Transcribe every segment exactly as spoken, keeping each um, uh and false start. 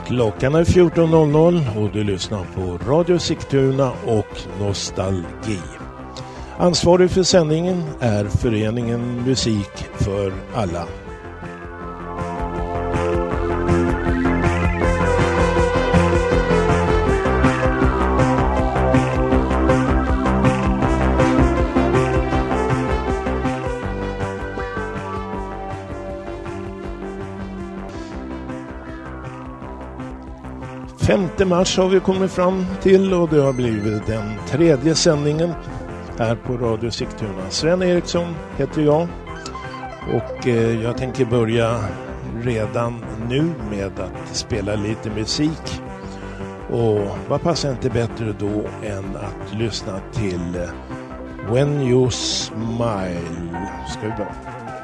Klockan är fjorton noll noll och du lyssnar på Radio Sigtuna och Nostalgi. Ansvarig för sändningen är föreningen Musik för alla. femte mars har vi kommit fram till och det har blivit den tredje sändningen här på Radio Sigtuna. Sven Eriksson heter jag och eh, jag tänker börja redan nu med att spela lite musik. Och vad passar inte bättre då än att lyssna till When You Smile. Ska vi börja?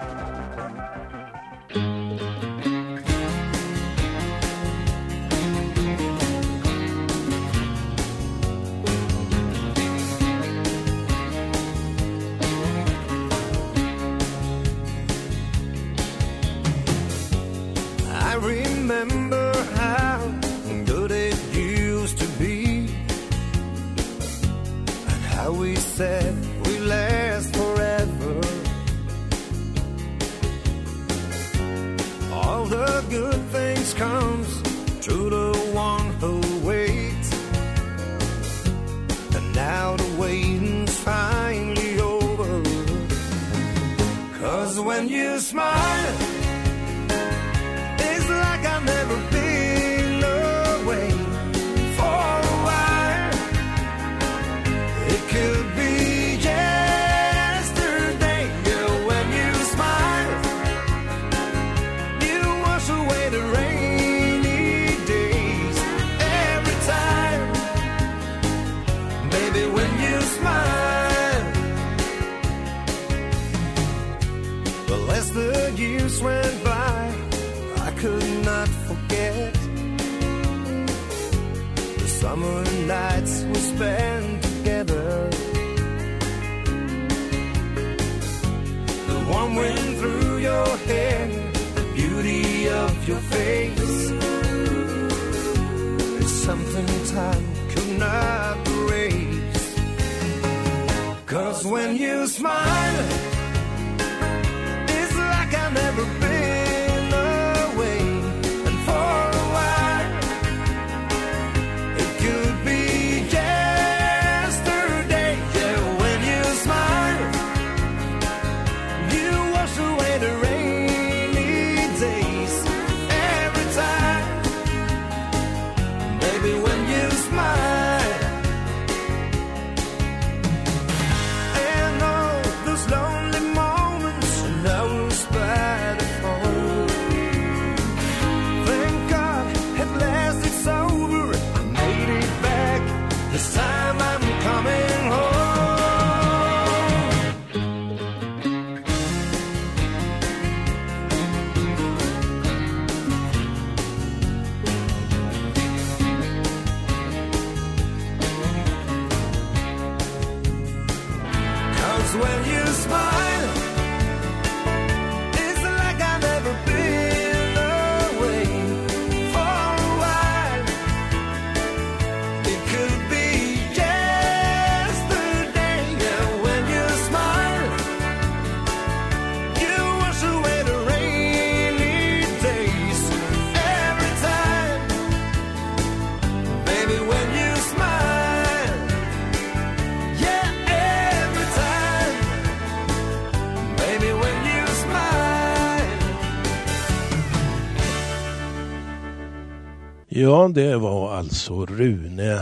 Ja, det var alltså Rune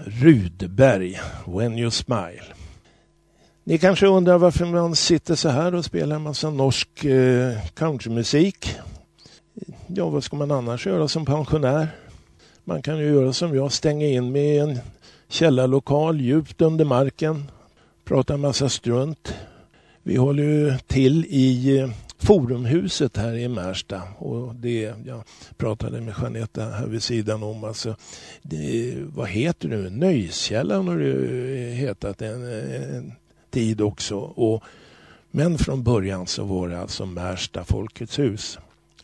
Rudberg, When You Smile. Ni kanske undrar varför man sitter så här och spelar en massa norsk eh, countrymusik. Ja, vad ska man annars göra som pensionär? Man kan ju göra som jag, stänga in med i en källarlokal djupt under marken, prata en massa strunt. Vi håller ju till i eh, Forumhuset här i Märsta och det jag pratade med Jeanette här vid sidan om, alltså det, vad heter du? Nöjskällan har du hetat en, en tid också och, men från början så var det alltså Märsta Folkets hus.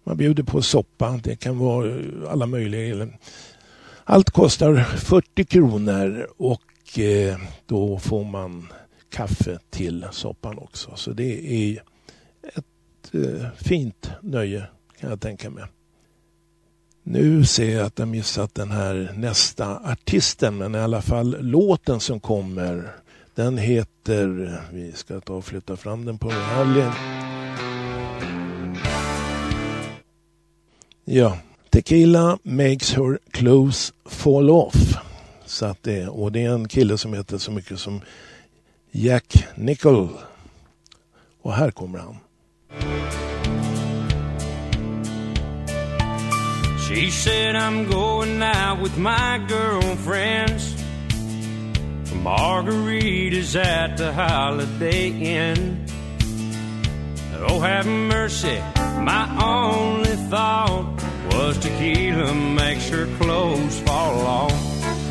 Man bjuder på soppa. Det kan vara alla möjliga. Allt kostar fyrtio kronor och eh, då får man kaffe till soppan också. Så det är ett eh, fint nöje kan jag tänka mig. Nu ser jag att jag missat den här nästa artisten, men i alla fall låten som kommer, den heter, vi ska ta och flytta fram den på den här. Ja, Tequila makes her clothes fall off. Så att det, och det är en kille som heter så mycket som Jack Nickel. Och här kommer han. She said I'm going out with my girlfriends. Margaritas at the Holiday Inn. Oh, have mercy, my only thought was tequila makes her clothes fall off.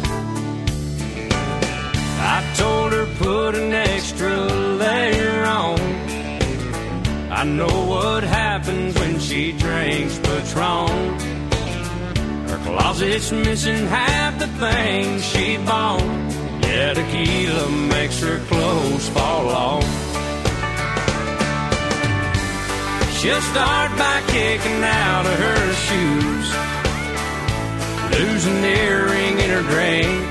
I told her put an extra layer on. I know what happens when she drinks Patron. Her closet's missing half the things she bought. Yeah, tequila makes her clothes fall off. She'll start by kicking out of her shoes, lose an earring in her drink,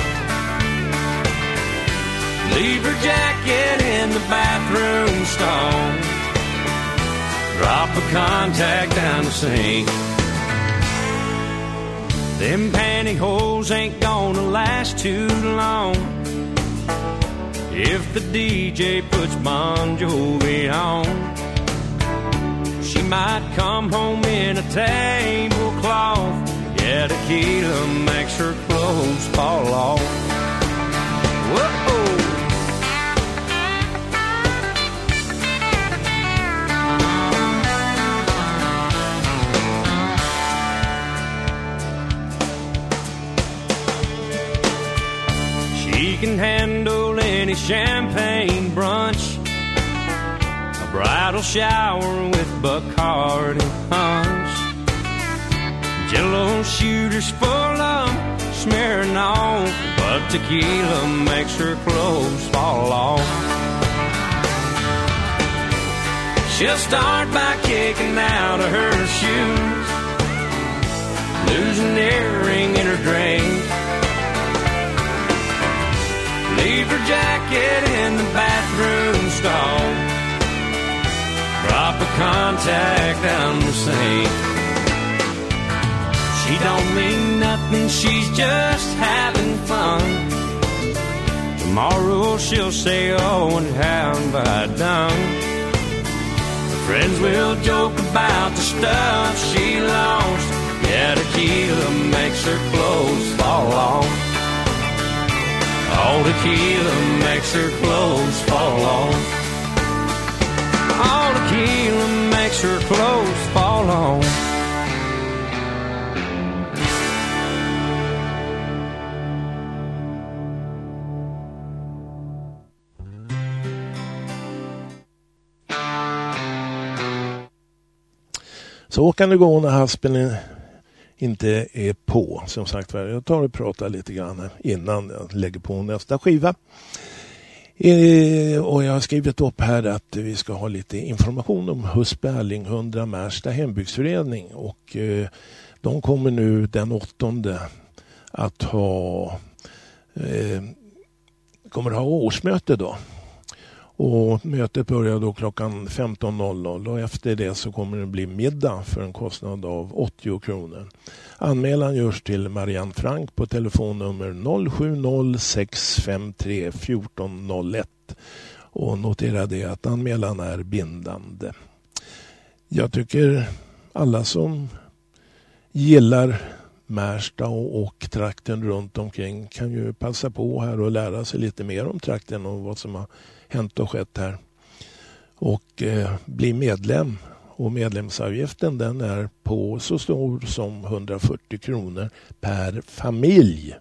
leave her jacket in the bathroom stall, drop a contact down the sink. Them pantyhose ain't gonna last too long if the D J puts Bon Jovi on. She might come home in a tablecloth. Yeah, tequila makes her clothes fall off. Whoa! She can handle any champagne brunch, a bridal shower with Bacardi punch, Jello shooters full of smearing off, but tequila makes her clothes fall off. She'll start by kicking out of her shoes, lose an earring in her drink, leave her jacket in the bathroom stall, drop a contact down the sink. She don't mean nothing, she's just having fun. Tomorrow she'll say, oh, and how have I done? Her friends will joke about the stuff she lost. Yeah, tequila makes her clothes fall off. All tequila makes her clothes fall off. All tequila makes her clothes fall off. Så kan det gå när haspen inte är på. Som sagt, jag tar och pratar lite grann innan jag lägger på nästa skiva. Eh, och jag har skrivit upp här att vi ska ha lite information om Husby hundra Märsta hembygdsförening. Och eh, de kommer nu den åttonde att ha eh, kommer ha årsmöte då. Och mötet börjar då klockan femton noll noll och efter det så kommer det bli middag för en kostnad av åttio kronor. Anmälan görs till Marianne Frank på telefonnummer noll sju noll sex fem tre ett fyra noll ett och notera det att anmälan är bindande. Jag tycker alla som gillar Märsta och, och trakten runt omkring kan ju passa på här och lära sig lite mer om trakten och vad som har hänt och skett här. Och eh, bli medlem. Och medlemsavgiften den är på så stor som hundrafyrtio kronor per familj.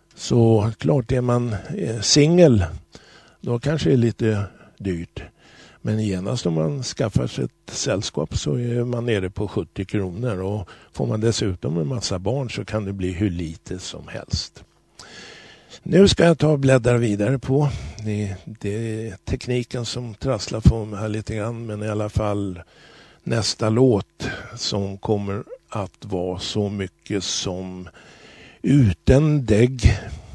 Så klart är man eh, singel, då kanske det är lite dyrt. Men genast om man skaffar sig ett sällskap så är man nere på sjuttio kronor. Och får man dessutom en massa barn så kan det bli hur lite som helst. Nu ska jag ta och bläddra vidare på. Det, det är tekniken som trasslar för mig här lite grann. Men i alla fall nästa låt som kommer att vara så mycket som Uten dägg.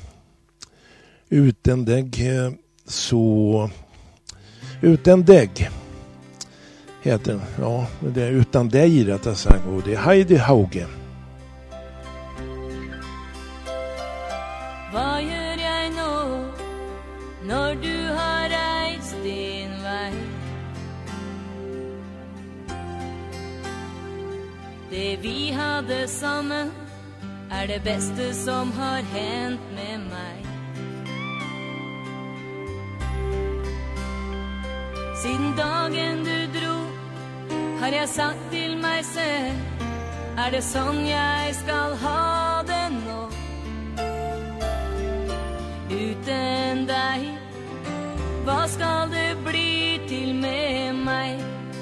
Uten dägg så... Uten dägg heter den. Ja, det är utan dig rättare sagt. Och det är Heidi Hauge. Vad gör jag nå när du har reist din vei? Det vi hade sammen är det bästa som har hänt med mig. Siden dagen du dro har jag sagt till mig selv, är det sånn jag skal ha det nå? Uten deg, vad skal det bli till med mig?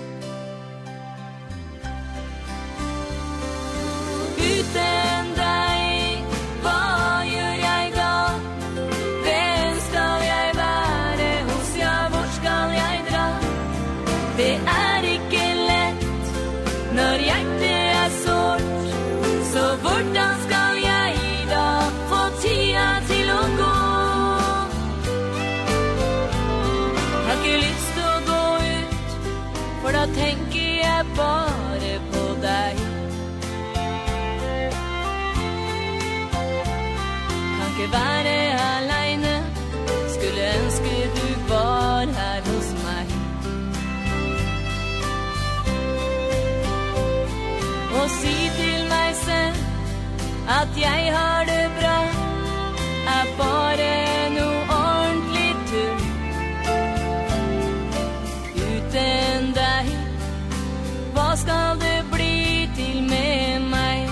Uten deg, vad gör jag då? Vem skal jag være hos, ja, hvor skal jeg dra? Det er ikke lett når hjertet er sårt, så hvordan skal jeg da få tida til å gå? Har ikke lyst til å gå ut, for da tenker jeg bare på deg. Kan ikke være alene, skulle ønske du var her hos meg. Og si til meg selv at jeg har det bra, er bare noe ordentlig tull. Uten deg, hva skal det bli til med meg?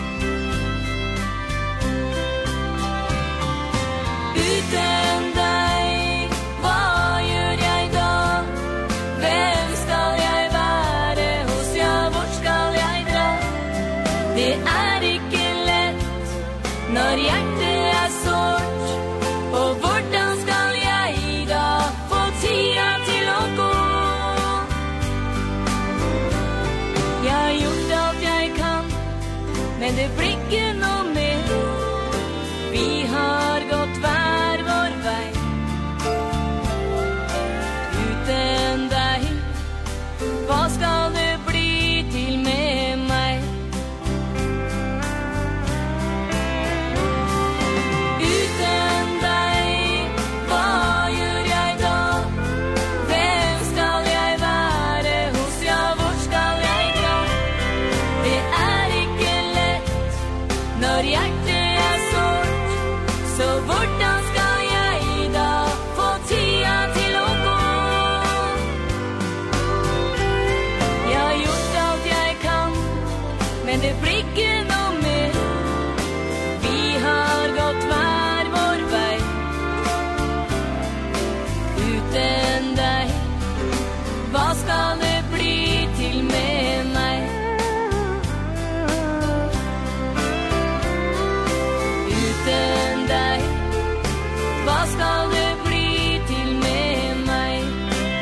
Uten deg, hva gjør jeg da? Hvem skal jeg være hos, ja, hvor skal jeg dra? Det er ikke lett når hjertet er sårt, og hvordan skal jeg da få tida til å gå? Jeg har gjort alt jeg kan, men det blir ikke noe mer. Vi har gått hver vår vei. Uten deg, hva skal det bli til med meg? Uten deg, hva gjør jeg da? Hvem skal jeg være hos, ja, hvor skal jeg dra? Det er ikke lett når hjertet er sårt, så hvordan skal jeg da få tida til å gå? Jeg har gjort alt jeg kan, men det blir ikke noe mer. Vi har gått hver vår vei. Uten deg, hva skal det bli til med meg? Uten deg, hva skal det bli til med meg?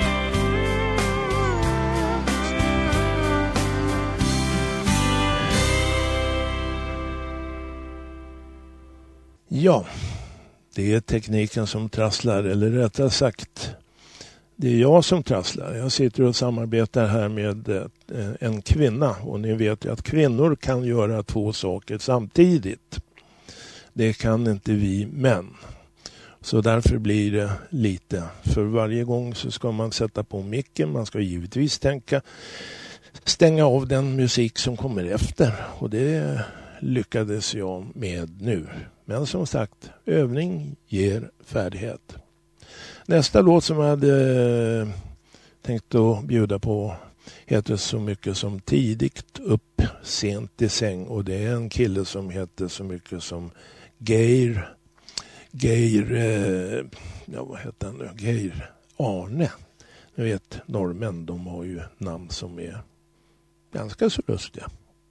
Ja, det är tekniken som trasslar, eller rättare sagt, det är jag som trasslar. Jag sitter och samarbetar här med eh, en kvinna, och ni vet ju att kvinnor kan göra två saker samtidigt. Det kan inte vi män. Så därför blir det lite. För varje gång så ska man sätta på micken. Man ska givetvis tänka stänga av den musik som kommer efter. Och det lyckades jag med nu. Men som sagt, övning ger färdighet. Nästa låt som jag hade tänkt att bjuda på heter så mycket som Tidigt upp, sent i säng. Och det är en kille som heter så mycket som Geir, Geir, eh, ja vad heter han nu? Geir Arne. Jag vet, norrmän, de har ju namn som är ganska så lustiga.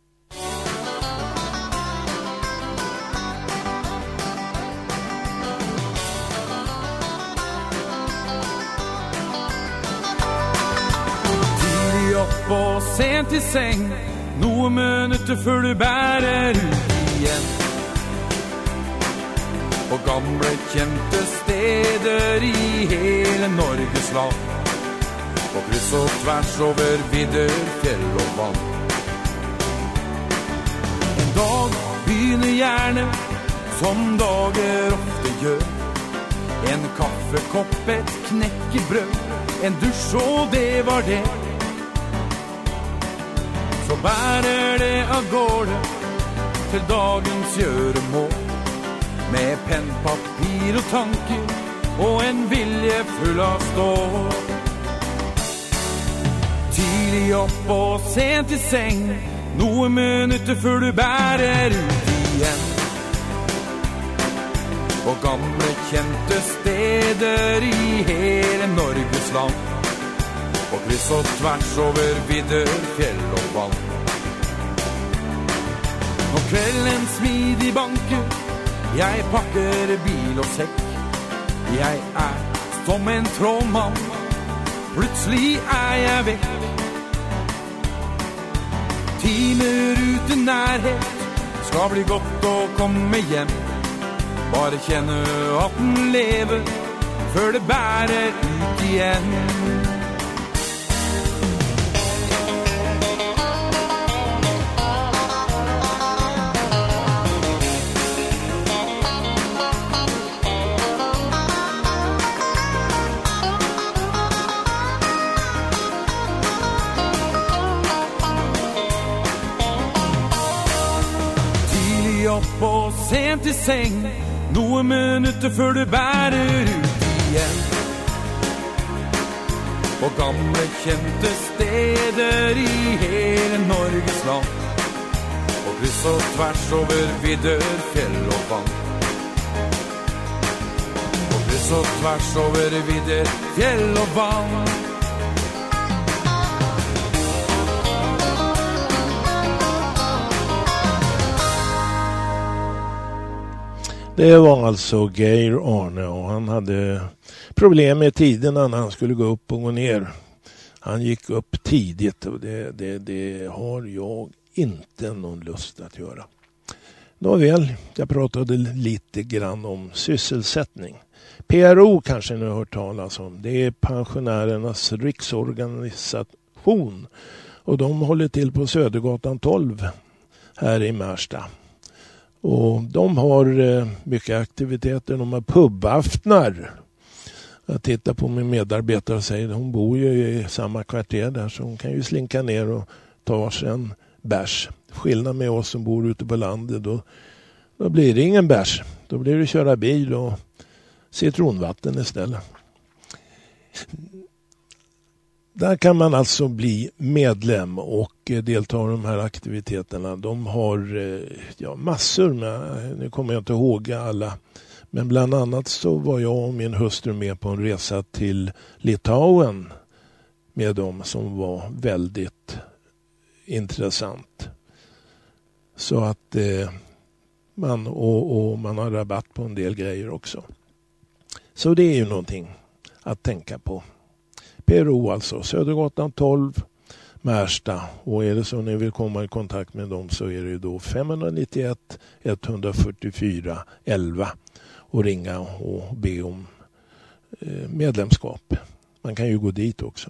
Tidlig opp og sent i seng, noen minutter før du bærer ut igjen. På gamle kjente steder i hele Norges land. På kryss og tvers over vidder, fjell og vann. En dag begynner gjerne, som dager ofte gjør. En kaffekopp, et knekkebrød, en dusj og det var det. Så bærer det av gårde til dagens gjøremål. Med penn, papir og tanker, og en vilje full av stål. Tidlig opp og sent i seng, noen minutter før du bærer ut igjen. På gamle kjente steder i hele Norges land. På kryss og tvers over vidder, fjell og vann. Når kvelden smidig banker, jeg pakker bil og sekk. Jeg er som en trollmann, plutselig er jeg vekk. Timer uten nærhet, skal bli godt å komme hjem. Bare kjenne at den lever, før det bærer ut igjen. Opp og sent i seng, noen minutter før du bærer ut igjen. På gamle kjente steder i hele Norges land. På kryss og tvers over vidder, fjell og vann. På kryss og tvers over vidder, fjell og vann. Det var alltså Geir Arne, och han hade problem med tiderna när han skulle gå upp och gå ner. Han gick upp tidigt, och det, det, det har jag inte någon lust att göra. Nåväl, jag pratade lite grann om sysselsättning. P R O kanske ni har hört talas om. Det är pensionärernas riksorganisation, och de håller till på Södergatan tolv här i Märsta. Och de har eh, mycket aktiviteter. De har pubaftnar. Jag tittar på min medarbetare och säger, hon bor ju i samma kvarter där, så hon kan ju slinka ner och ta sig en bärs. Skillnad med oss som bor ute på landet, då, då blir det ingen bärs. Då blir det köra bil och citronvatten istället. Där kan man alltså bli medlem och delta i de här aktiviteterna. De har ja, massor med, nu kommer jag inte ihåg alla, men bland annat så var jag och min hustru med på en resa till Litauen med dem, som var väldigt intressant. Så att eh, man, och, och man har rabatt på en del grejer också. Så det är ju någonting att tänka på. P R O alltså, Södergatan tolv, Märsta. Och är det så ni vill komma i kontakt med dem, så är det då fem nio ett ett fyra fyra elva och ringa och be om medlemskap. Man kan ju gå dit också.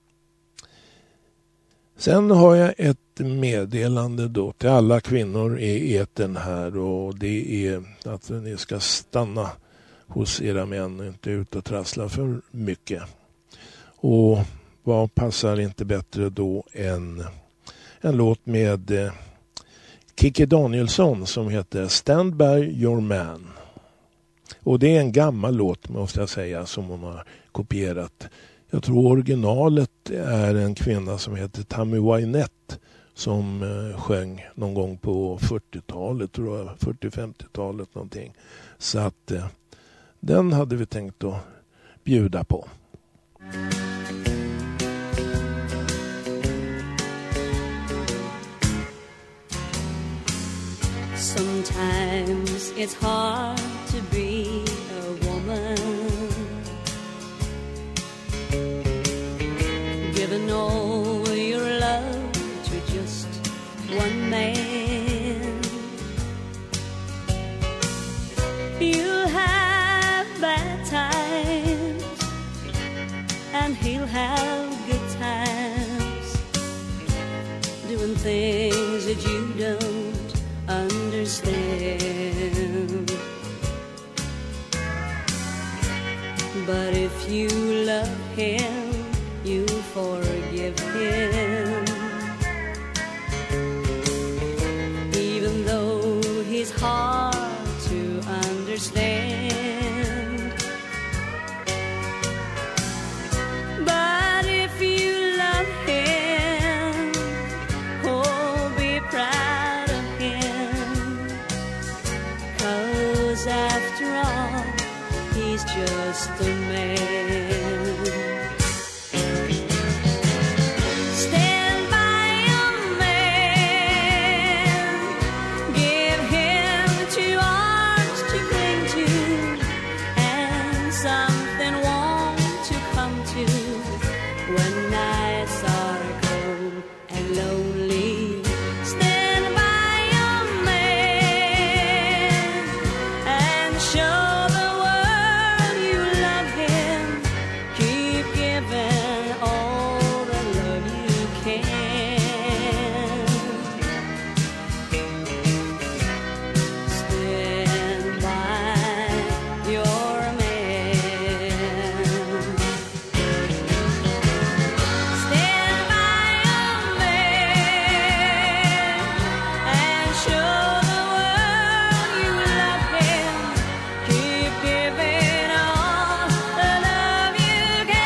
Sen har jag ett meddelande då till alla kvinnor i eten här, och det är att ni ska stanna hos era män, inte ut och trassla för mycket. Och vad passar inte bättre då än en låt med eh, Kikki Danielsson som heter Stand by your man. Och det är en gammal låt, måste jag säga, som hon har kopierat. Jag tror originalet är en kvinna som heter Tammy Wynette som eh, sjöng någon gång på fyrtiotalet, tror jag, fyrtio-femtiotalet någonting. Så att eh, den hade vi tänkt att bjuda på. Sometimes it's hard to be a woman, giving all your love to just one man. You'll have bad times and he'll have good times, doing things that you don't understand. But if you love him, you forgive him, even though he's hard to understand. But if you love him, oh, be proud of him, 'cause after all, he's just a man. Stand by a man, give him two arms to cling to, and something warm to come to when nights are cold and lonely. Stand by a man and show the world you love him. Keep giving all the love you can. Stand by your man. Stand by a man and show the world you love him. Keep giving all the love you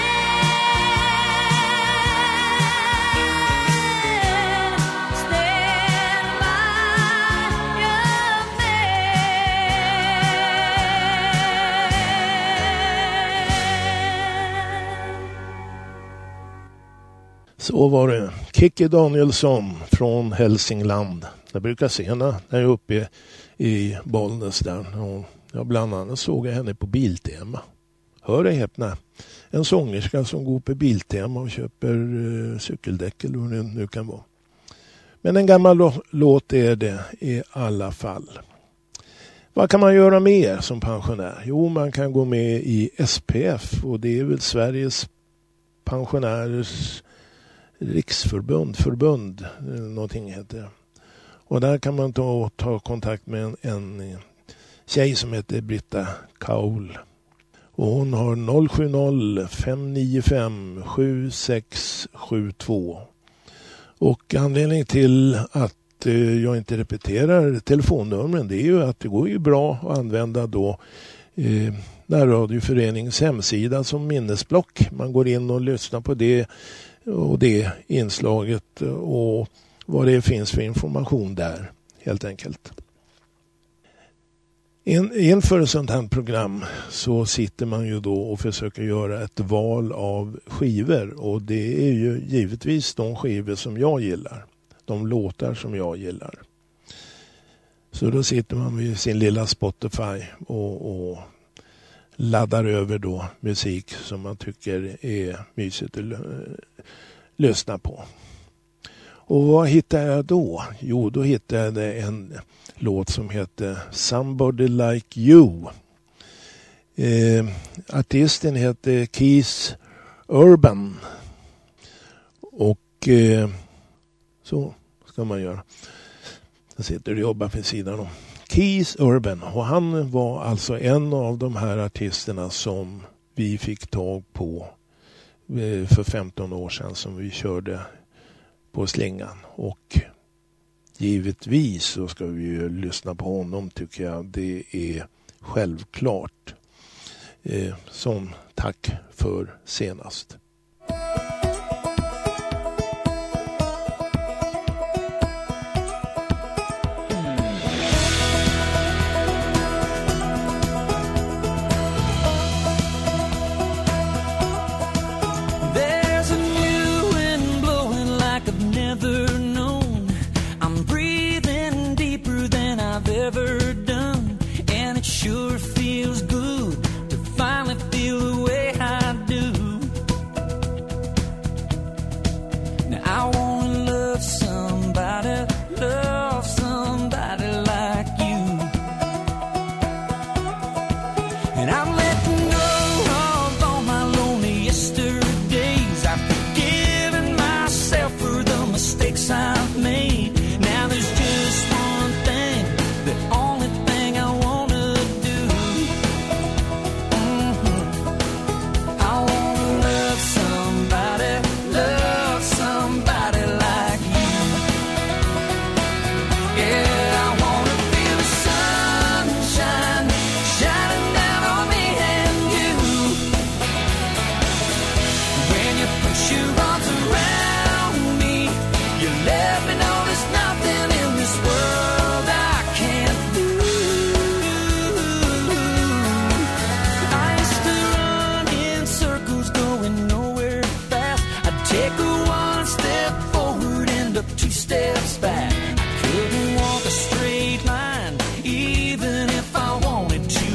can. Stand by your man. Så var det. Kikki Danielsson från Hälsingland. Jag brukar se henne när jag är uppe i Bollnäs där. Och jag bland annat såg jag henne på Biltema. Hör det häpna. En sångerska som går på Biltema och köper uh, cykeldäck eller hur det nu kan vara. Men en gammal lå- låt är det i alla fall. Vad kan man göra mer som pensionär? Jo, man kan gå med i S P F, och det är väl Sveriges pensionärers riksförbund, förbund, eh, någonting heter det. Och där kan man ta, ta kontakt med en, en tjej som heter Britta Kaul. Och hon har noll sju noll fem nio fem sju sex sju två. Och anledningen till att eh, jag inte repeterar telefonnumren, det är ju att det går ju bra att använda då eh, Närradioföreningens hemsida som minnesblock. Man går in och lyssnar på det och det inslaget och vad det finns för information där, helt enkelt. In, inför ett sånt här program så sitter man ju då och försöker göra ett val av skivor, och det är ju givetvis de skivor som jag gillar, de låtar som jag gillar. Så då sitter man vid sin lilla Spotify och, och laddar över då musik som man tycker är mysigt att l- lyssna på. Och vad hittar jag då? Jo, då hittar jag en låt som heter Somebody Like You. Eh, artisten heter Keith Urban. Och eh, så ska man göra. Jag sitter och jobbar för sidan om. Keith Urban, och han var alltså en av de här artisterna som vi fick tag på eh, för femton år sedan, som vi körde på slingan. Och givetvis så ska vi ju lyssna på honom, tycker jag. Det är självklart. Eh, som tack för senast. I've sure feels good to finally feel the way I do. Now I wanna love somebody, love somebody like you. And I'm letting go of all my lonely yesterdays. I've forgiven myself for the mistakes I've made. Now there's just one thing, the only thing I wanna do. Mm-hmm. I wanna love somebody, love somebody like you. Yeah, I wanna feel the sunshine shining down on me and you. When you put your arms around me, you let me know there's nothing in this world I can't do. I used to run in circles going nowhere fast. I'd take a one step forward, end up two steps back. I couldn't walk a straight line even if I wanted to.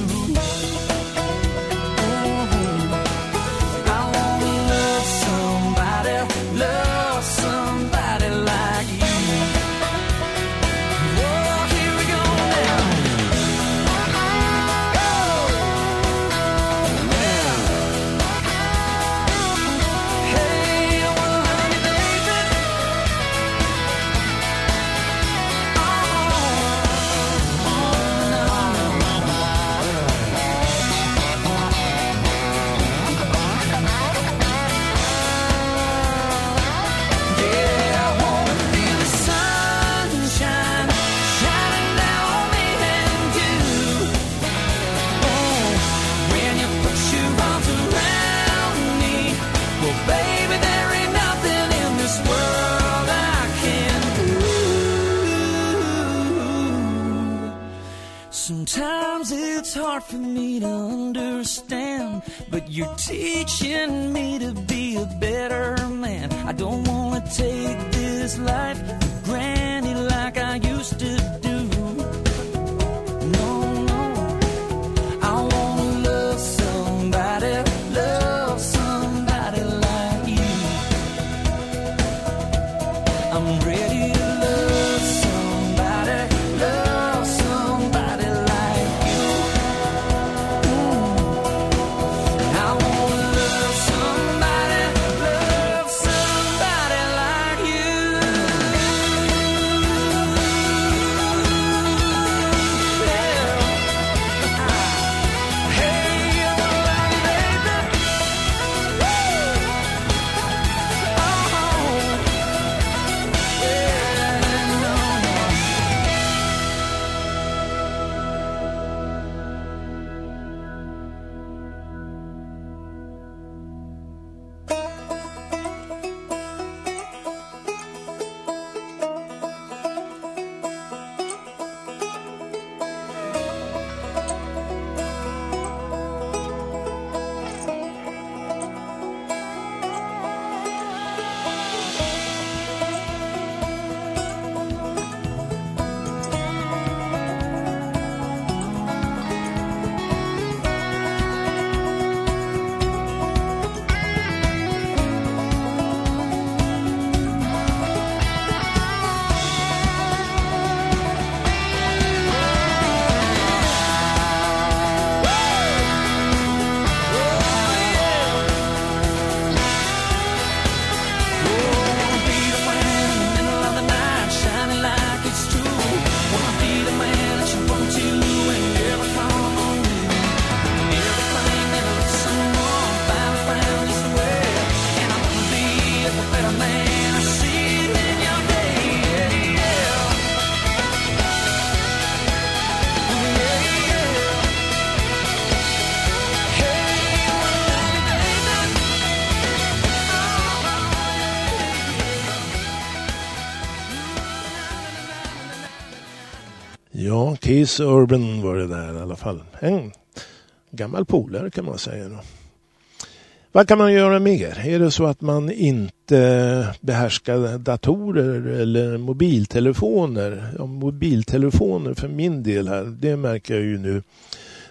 Mhm. I wanna love somebody, love somebody like you. Whoa, here we go now. Hey, I wanna love you, baby. Yeah, I wanna feel the sunshine shining down on me and you. Oh, when you put your arms around me, well, baby, there ain't nothing in this world I can't do. Sometimes it's hard for me to understand, but you're teaching me to be a better man. I don't wanna take this life for granted like I used to do. No, no, I wanna love somebody, love somebody like you. I'm ready to love somebody, love somebody like you. Mm. I wanna love somebody, love somebody like you. Yeah. Hey, I wanna love you, baby. Woo. Oh. Ja, Keith Urban var det där i alla fall. En gammal polare kan man säga då. Vad kan man göra mer? Är det så att man inte behärskar datorer eller mobiltelefoner? Ja, mobiltelefoner för min del här, det märker jag ju nu.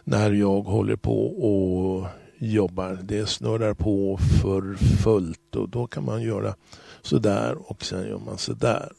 när jag håller på och jobbar. Det snurrar på för fullt och då kan man göra så där och sen gör man så där.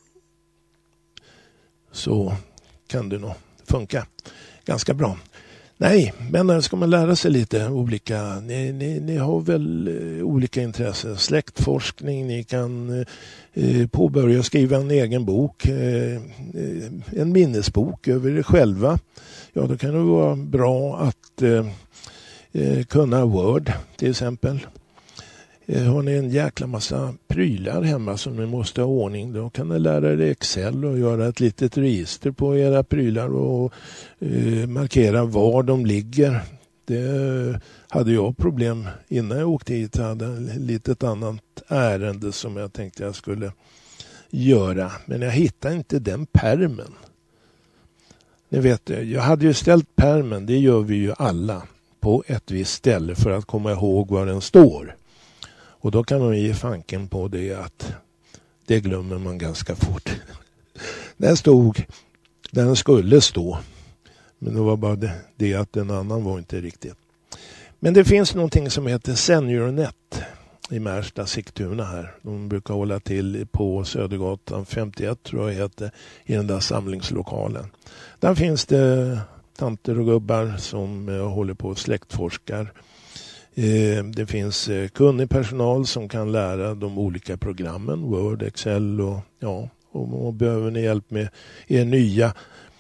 Så kan det nog funka ganska bra. Nej, men ska man lära sig lite olika, ni, ni, ni har väl olika intressen, släktforskning, ni kan eh, påbörja skriva en egen bok, eh, en minnesbok över er själva. Ja, då kan det vara bra att eh, kunna Word till exempel. Eh, har ni en jäkla massa prylar hemma som ni måste ha ordning, då kan ni lära er Excel och göra ett litet register på era prylar och eh, markera var de ligger. Det hade jag problem innan jag åkte hit. Jag hade ett litet annat ärende som jag tänkte jag skulle göra, men jag hittade inte den pärmen. Ni vet, jag hade ju ställt pärmen, det gör vi ju alla, på ett visst ställe för att komma ihåg var den står. Och då kan man ge fanken på det att det glömmer man ganska fort. Den stod där den skulle stå. Men det var bara det, det att den annan var inte riktigt. Men det finns någonting som heter SeniorNet i Märsta, Sigtuna här. De brukar hålla till på Södergatan femtioett tror jag heter, i den där samlingslokalen. Där finns det tanter och gubbar som håller på och släktforskar. Det finns kunnig personal som kan lära de olika programmen, Word, Excel och ja, och, och behöver ni hjälp med er nya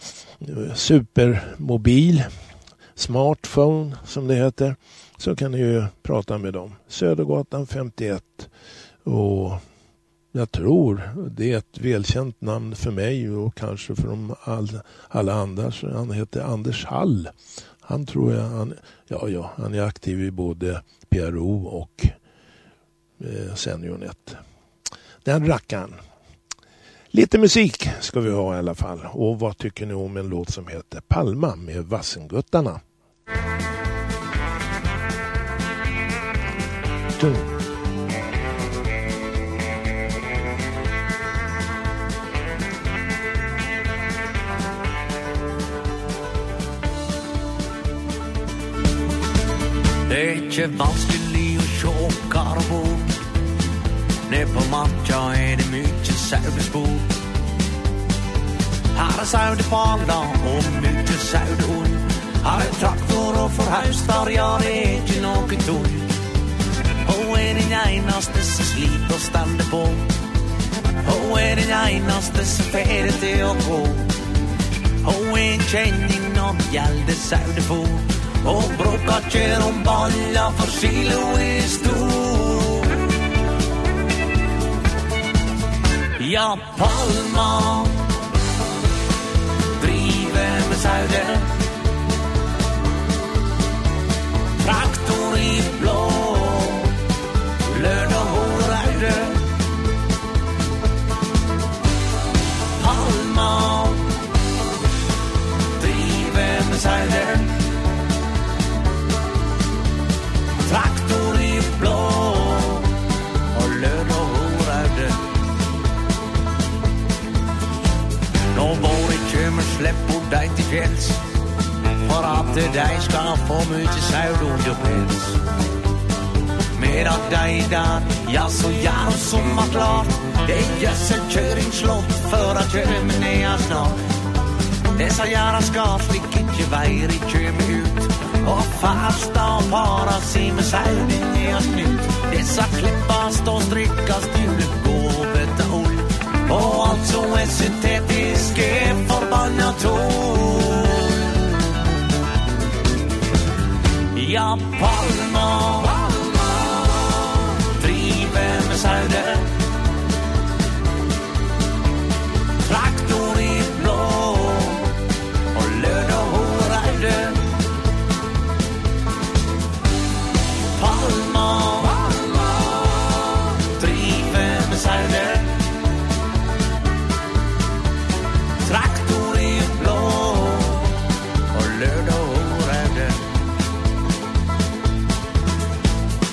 supermobil, smartphone som det heter, så kan ni ju prata med dem. Södergatan femtioett, och jag tror det är ett välkänt namn för mig och kanske för de all, alla andra. Så han heter Anders Hall. Han tror jag, han, ja, ja, han är aktiv i både P R O och eh, SeniorNet. Den rackaren. Lite musik ska vi ha i alla fall. Och vad tycker ni om en låt som heter Palma med Vassenguttarna? Tung. Det är ikke vanskelig å se hvor det bor. Ned på marka er det mye sauespor. Her er saudepaler og mye saudehund. Her er traktor og forhaustar, ja det er ikke noe tull. Hun er den eneste som sliter og stender på. Hun er den eneste som fer til å gå. Hun er en kjenning når det gjelder saudefôr. Og bråka kjer om balla, for silo er stor. Ja, Palma driver med saude. Traktor i blå, lørdag og raude. Palma driver med saude. Traktor i blå og lørdag og raude. Nå var ikke med slepp på deg til fjells, for at deg skal få mye saud under pels. Med at deg der, ja så gjør som er klart. Det er gjødselkjøringslott for at kjømen er snart. Dessa gjæra skal slik ikke veier i kjøme ut. Og fasta og para si med sauding er snytt. Dessa klippas og strykkas til gåvete ull. Og alt som er syntetisk er forbanna tull. Ja, Palma driver med saude. Traktor i blå og lørdag og raude. Palma driver med saude. Traktor i blå og lørdag og raude.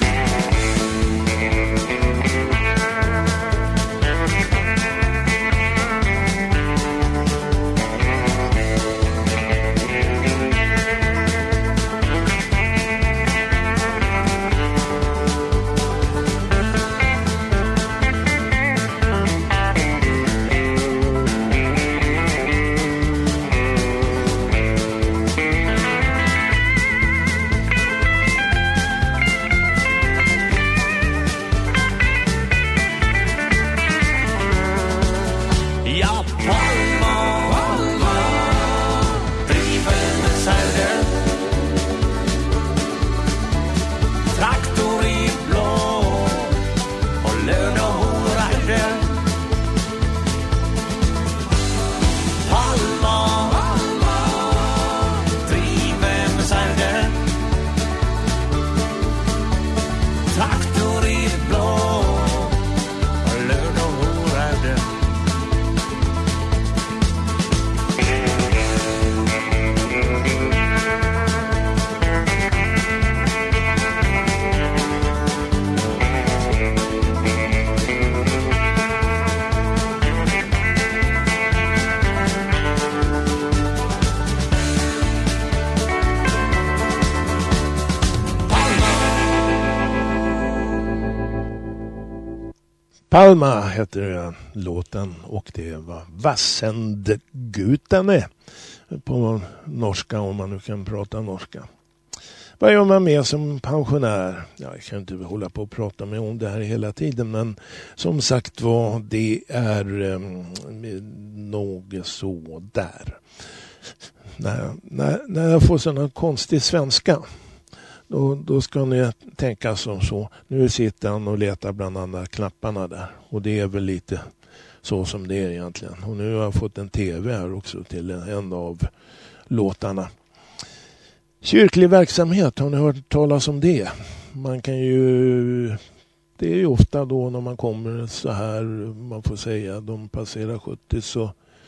Palma heter den låten och det var Vassendgutane på norska, om man nu kan prata norska. Vad gör man med som pensionär? Ja, jag kan inte hålla på och prata med om det här hela tiden, men som sagt var, det är um, något så där. När, när, när jag får sådana konstig svenska, då, då ska ni tänka som så. Nu sitter han och letar bland andra knapparna där. Och det är väl lite så som det är egentligen. Och nu har jag fått en tv här också till en av låtarna. Kyrklig verksamhet, har ni hört talas om det? Man kan ju... Det är ju ofta då när man kommer så här, man får säga, de passerar sjuttio, så...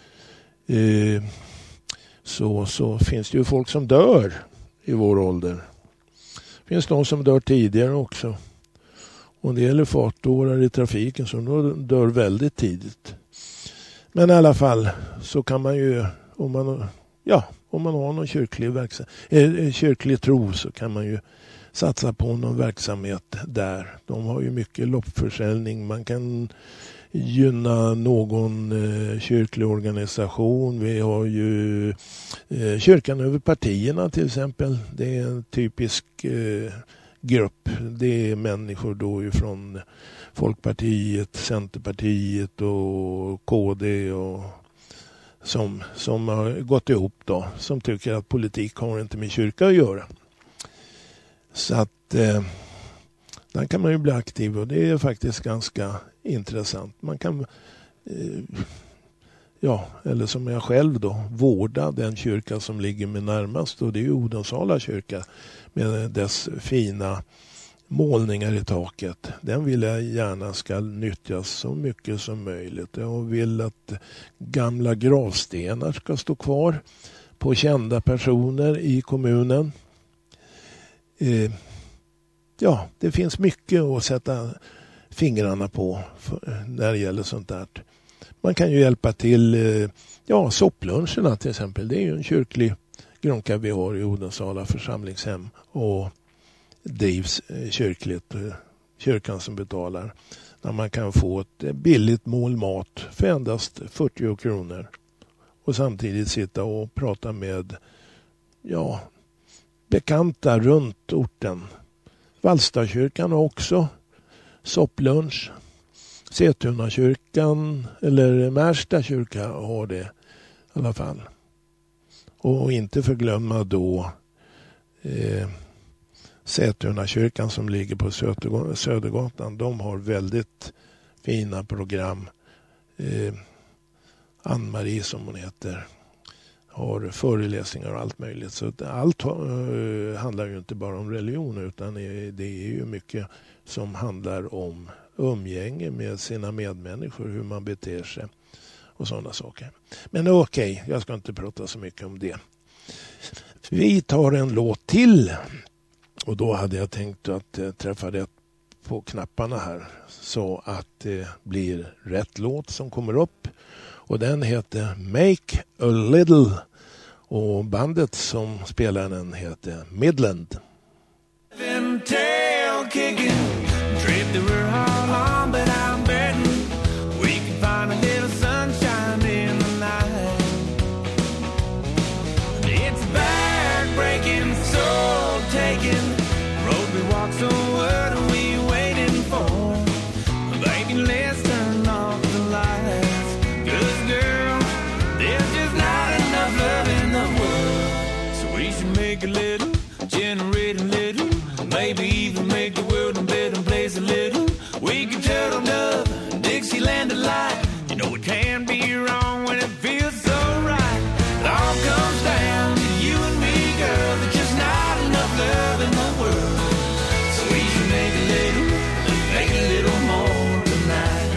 Eh, så, så finns det ju folk som dör i vår ålder. Det finns de som dör tidigare också. Och det gäller fartårar i trafiken som dör väldigt tidigt. Men i alla fall så kan man ju, om man, ja, om man har någon kyrklig, verksam, eh, kyrklig tro, så kan man ju satsa på någon verksamhet där. De har ju mycket loppförsäljning. Man kan gynna någon eh, kyrklig organisation. Vi har ju eh, kyrkan över partierna till exempel. Det är en typisk eh, grupp. Det är människor då ifrån Folkpartiet, Centerpartiet och K D och som, som har gått ihop då. Som tycker att politik har inte med kyrka att göra. Så att eh, där kan man ju bli aktiv, och det är faktiskt ganska intressant. Man kan, eh, ja, eller som jag själv då, vårda den kyrka som ligger mig närmast, och det är ju Odensala kyrka med dess fina målningar i taket. Den vill jag gärna ska nyttjas så mycket som möjligt. Jag vill att gamla gravstenar ska stå kvar på kända personer i kommunen. Eh, ja, det finns mycket att sätta fingrarna på för, när det gäller sånt där. Man kan ju hjälpa till, eh, ja, soppluncherna till exempel. Det är ju en kyrklig grunka vi har i Odensala församlingshem, och drivs eh, kyrkligt, eh, kyrkan som betalar. Där man kan få ett eh, billigt mål mat för endast fyrtio kronor. Och samtidigt sitta och prata med, ja, bekanta runt orten. Vallstakyrkan har också sopplunch. Setuna kyrkan eller Märsta kyrka har det i alla fall. Och inte förglömma då eh, Setuna kyrkan som ligger på Söder- Södergatan. De har väldigt fina program. Eh, Ann-Marie som hon heter har föreläsningar och allt möjligt. Så allt uh, handlar ju inte bara om religion, utan det är ju mycket som handlar om umgänge med sina medmänniskor, hur man beter sig och sådana saker. Men okej, okay, jag ska inte prata så mycket om det. Vi tar en låt till, och då hade jag tänkt att uh, träffa rätt på knapparna här så att det blir rätt låt som kommer upp. Och den heter Make a Little, och bandet som spelar den heter Midland. Make a little, generate a little, maybe even make the world a better place a little. We can turtle dove, Dixieland delight. You know it can be wrong when it feels so right. It all comes down to you and me, girl. There's just not enough love in the world. So we should make a little, make a little more tonight.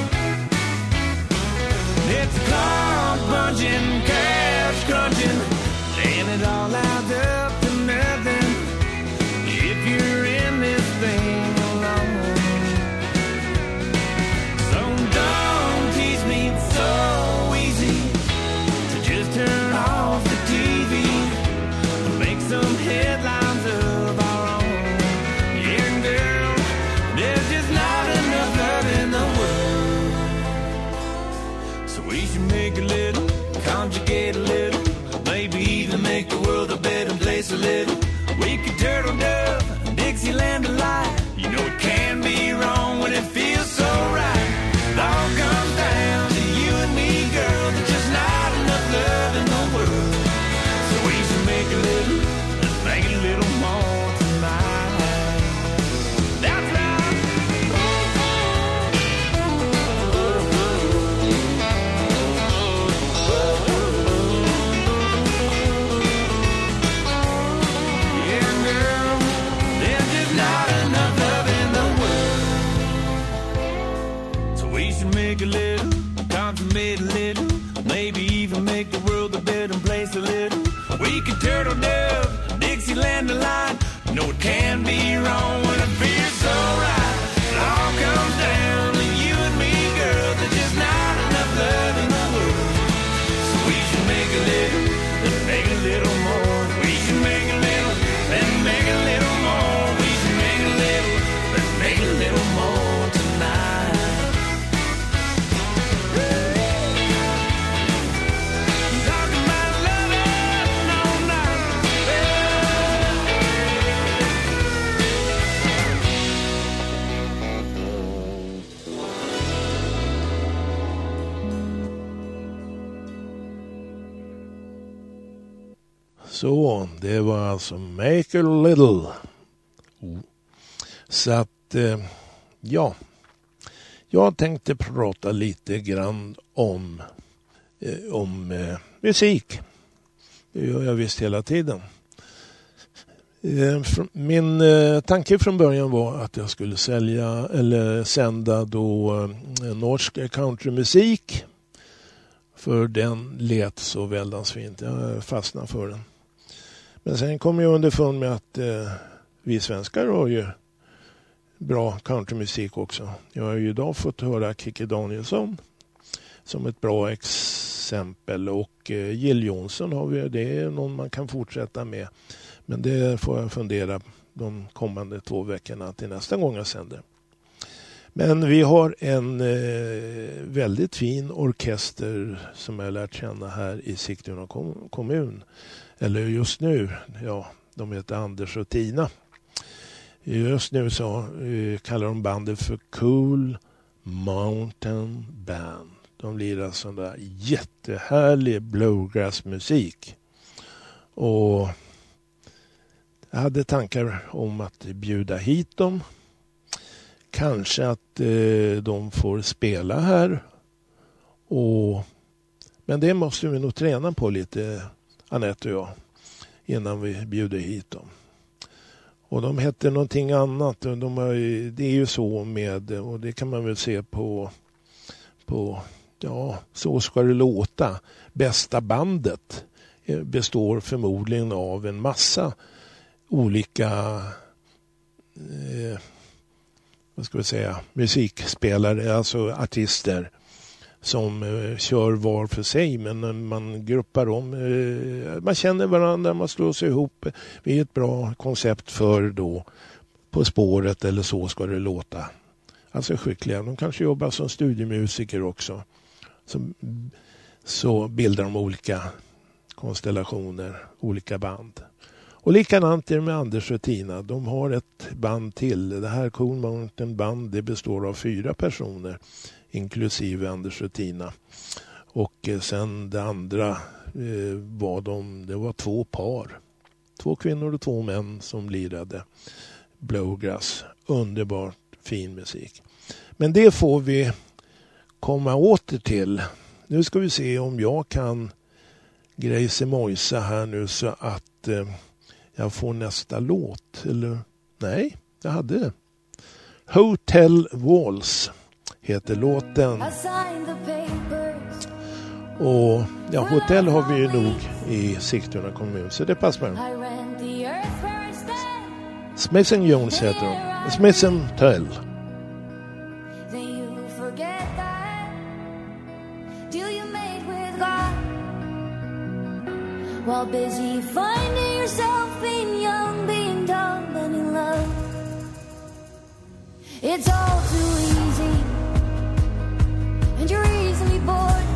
It's a car punching, cash crunching, laying it all out there. If you're in this can't be wrong when it feels so right. It all comes down to you and me, girl. There's just not enough love in the world. So we should make a little, and make a little more. We should make a little, and make a little more. We should make a little, and make a little more tonight. Talking about loving all night. Så, det var alltså Make a Little. Så att, eh, ja. Jag tänkte prata lite grann om, eh, om eh, musik. Det gör jag visst hela tiden. Eh, fr- min eh, tanke från början var att jag skulle sälja eller sända då eh, norsk countrymusik. För den lät så väldans fint. Jag fastnade för den. Men sen kom jag underfund med att eh, vi svenskar har ju bra countrymusik också. Jag har ju idag fått höra Kikki Danielsson som ett bra exempel. Och eh, Jill Johnson har vi, det är någon man kan fortsätta med. Men det får jag fundera de kommande två veckorna till nästa gång jag sänder. Men vi har en eh, väldigt fin orkester som jag lärt känna här i Sigtuna kom- kommun. Eller just nu, ja, de heter Anders och Tina. Just nu så eh, kallar de bandet för Cool Mountain Band. De lirar sån där jättehärlig bluegrass-musik. Och jag hade tankar om att bjuda hit dem. Kanske att eh, de får spela här. Och, men det måste vi nog träna på lite, Anette och jag, innan vi bjuder hit dem. Och de heter någonting annat. De har, det är ju så med, och det kan man väl se på, på ja, Så ska det låta. Bästa bandet består förmodligen av en massa olika eh, vad ska vi säga, musikspelare, alltså artister som eh, kör var för sig, men man gruppar om, eh, man känner varandra, man slår sig ihop. Vi är ett bra koncept för då På spåret eller Så ska det låta. Alltså skickliga, de kanske jobbar som studiemusiker också. Så, så bildar de olika konstellationer, olika band. Och likadant är det med Anders och Tina. De har ett band till. Det här Cool Mountain Band, det består av fyra personer, inklusive Anders och Tina. Och sen det andra eh, var de, det var två par. Två kvinnor och två män som lirade bluegrass. Underbart fin musik. Men det får vi komma åter till. Nu ska vi se om jag kan grejsa mojsa här nu så att eh, jag får nästa låt. Eller nej, jag hade det. Hotel Walls heter låten. Och ja, hotell har vi ju nog i Sigtuna kommun, så det passar mig. Smith and Jones heter de. Smith and Tell. While busy finding yourself, being young, being dumb, and in love. It's all too easy, and you're easily bored.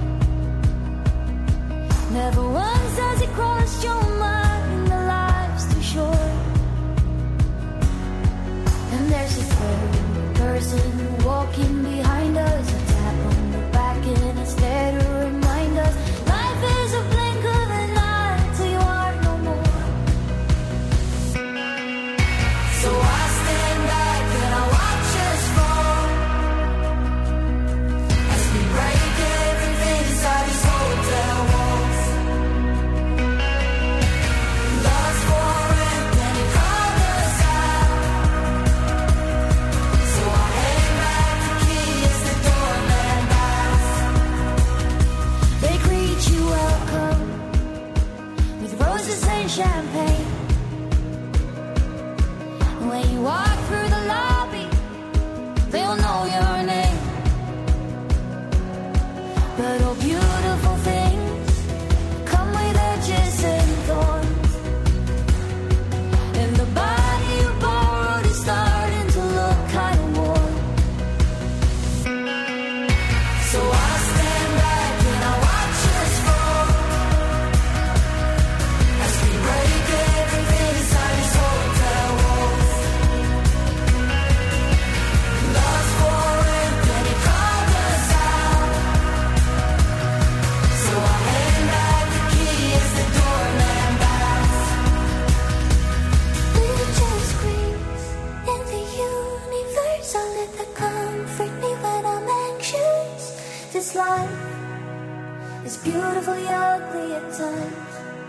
Never once has it crossed your mind that life's too short. And there's a third person walking behind us, a tap on the back and it's there to remind us life is a blink of an eye till you are no more. when you walk through the lobby, they'll know your name. But all beautiful things come with edges and thorns, and the body you borrowed is starting to look kind of warm. So I stand back and I watch us fall as we break everything inside this hotel walls. Lost for rent and he called us out, so I hand back the key as the doorman bows. Little just screams in the universe, I'll let that comfort me when I'm anxious. This life is beautifully ugly at times.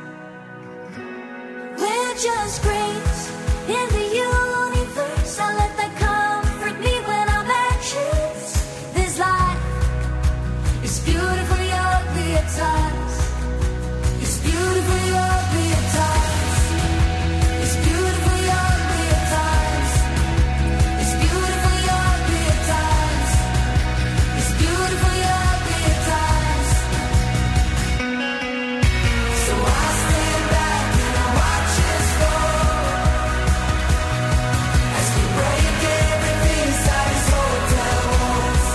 We're just grains in the universe, I'll let that comfort me when I'm anxious. This life is beautifully ugly at times. It's beautifully ugly at times. It's beautifully ugly at times. It's beautifully ugly at times. It's beautifully ugly at times. So I stand back and I watch us fall as we break everything inside this hotel walls.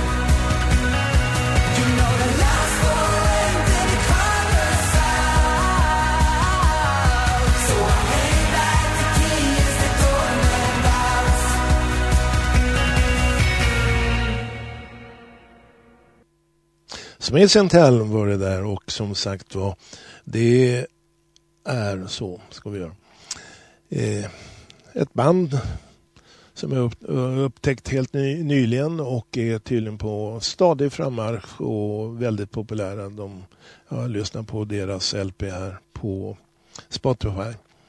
You know the last for rent and it called us out, so I hand back the key as the doorman bows. Smith and Tell var det där, och som sagt var, det är så ska vi göra. Eh, ett band som jag upp, upptäckt helt ny, nyligen och är tydligen på stadig frammarsch och väldigt populära. De, jag har lyssnat på deras L P här på Spotify.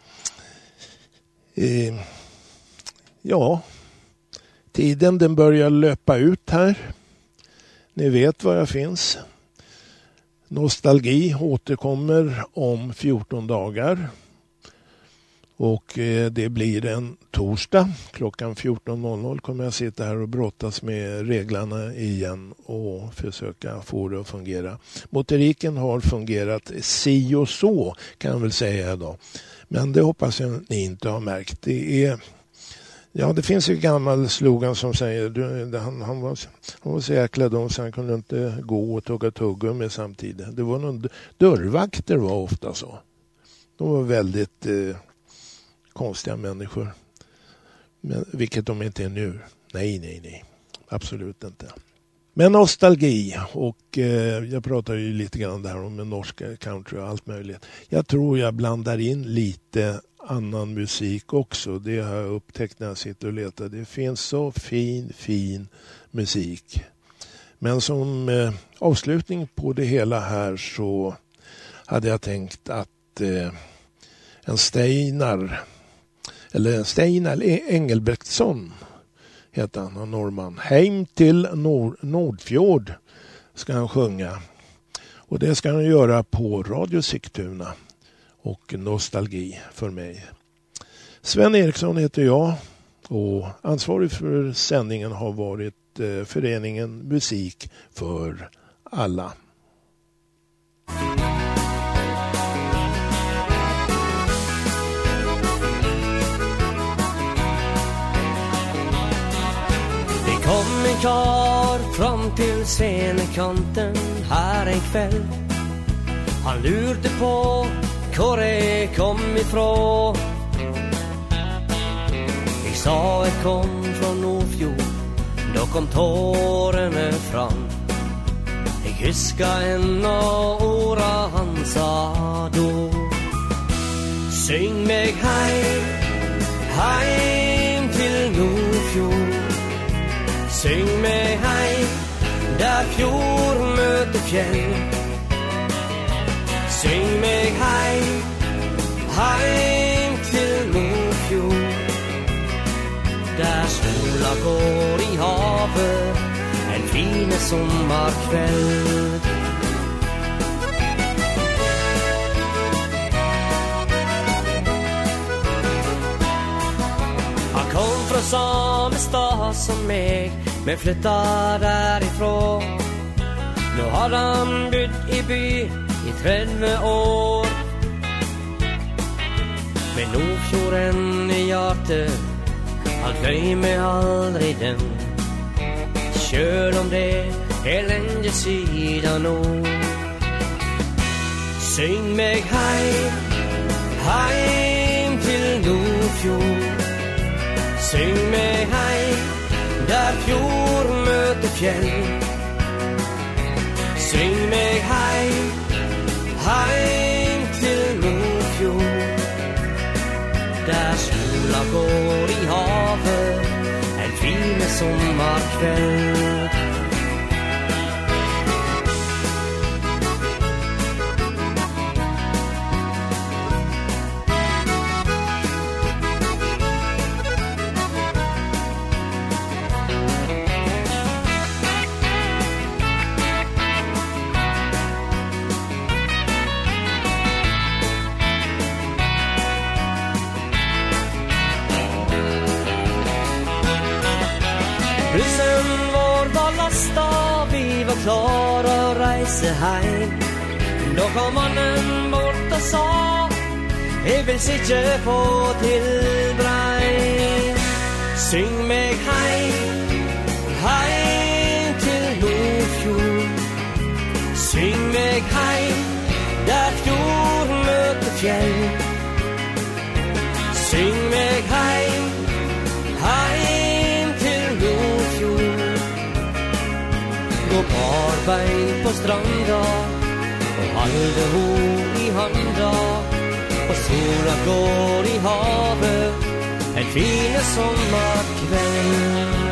Eh, ja, tiden den börjar löpa ut här. Ni vet var jag finns. Nostalgi återkommer om fjorton dagar. Och eh, det blir en torsdag. Klockan fjorton noll noll kommer jag sitta här och brottas med reglerna igen och försöka få det att fungera. Motoriken har fungerat si och så, kan jag väl säga idag. Men det hoppas jag ni inte har märkt. Det är... Ja, det finns ju gammal slogan som säger du, han, han, var, han var så jäkla dum så han kunde inte gå och tugga tuggummi samtidigt. Det var någon dörrvakter var ofta så. De var väldigt eh, konstiga människor. Men, vilket de inte är nu. Nej, nej, nej. Absolut inte. Men nostalgi, och eh, jag pratar ju lite grann där om den norska country och allt möjligt. Jag tror jag blandar in lite annan musik också. Det har jag upptäckt när jag sitter och letar. Det finns så fin, fin musik. Men som eh, avslutning på det hela här så hade jag tänkt att eh, en Steinar, eller Steinar Engelbrektsson heter han, en norrman. Heim till Nord- Nordfjord ska han sjunga. Och det ska han göra på Radio Sigtuna. Och nostalgi för mig. Sven Eriksson heter jag. Och ansvarig för sändningen har varit eh, föreningen Musik för alla. Kom en kar fram till scenekanten här en kväll. Han lurte på hvor jeg kom ifrån. Jeg sa jeg kom från Nordfjord, då kom tårene fram. Jeg huska ennå orda han sa då. Syng meg heim, heim til Nordfjord. Syng meg heim, der fjord møter fjell. Syng meg heim, heim til Nordfjord. Der sola går i havet en fine sommarkväll. kom fra samme stad som meg, men flytta derifra. Nå har han bodd i by i tretti år. Men Nordfjorden i hjertet, han glemmer aldri den. Selv om det er lenge siden nå. Syng meg heim, heim til Nordfjord. Syng meg heim, der fjord møter fjell. Syng meg heim, heim til Nordfjord. Der sola går i havet, en fin sommerkveld. Bussen vår var lastet, vi var klar å reise heim. Da kom mannen bort og sa, jeg vil sitte på til Breim. Syng meg heim, heim til Nordfjord. Syng meg heim, der fjord møter fjell. Syng meg heim, heim til Nordfjord. Gå barbein på stranda og halde ho i handa, og sola går i havet en fine sommerkveld.